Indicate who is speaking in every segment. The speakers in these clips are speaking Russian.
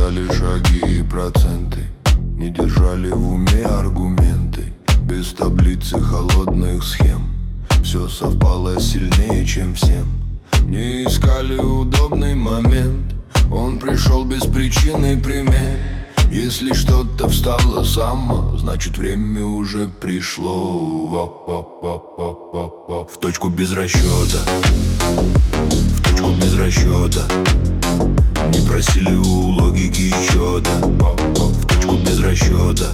Speaker 1: считали шаги и проценты, не держали в уме аргументы. Без таблицы холодных схем все совпало сильнее, чем всем. Не искали удобный момент, он пришел без причины и примет. Если что-то встало само, значит время уже пришло. В точку без расчета, в точку без расчета. Не просили у логики счета. В точку без расчета.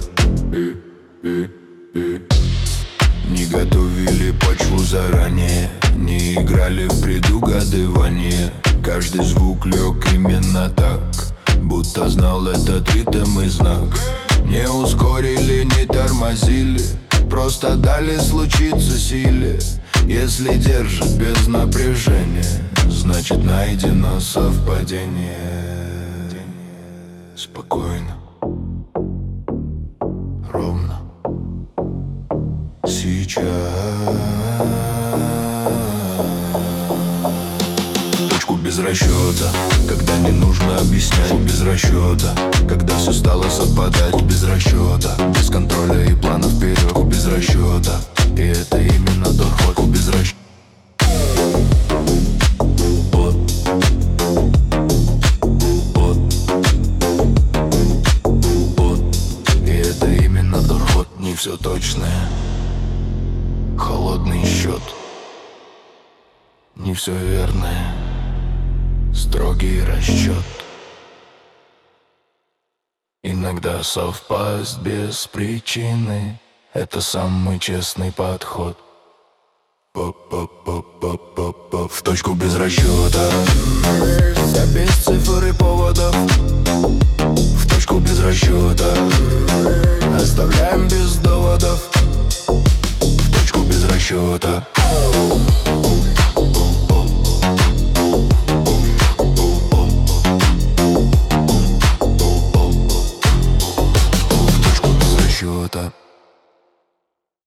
Speaker 1: Не готовили почву заранее, не играли в предугадывание. Каждый звук лег именно так, будто знал этот ритм и знак. Не ускорили, не тормозили, просто дали случиться силе. Если держит без напряжения, значит найдено совпадение. Спокойно, ровно, сейчас. Точку без расчета, когда не нужно объяснять. Без расчета, когда все стало совпадать. Без расчета, без контроля и плана вперед. Без расчета, и это именно тот ход. Без расчета. И это именно тот ход. Не все точное, холодный счет. Не все верное, строгий расчет. Иногда совпасть без причины — это самый честный подход. В точку без расчета, без цифр и поводов. В точку без расчета,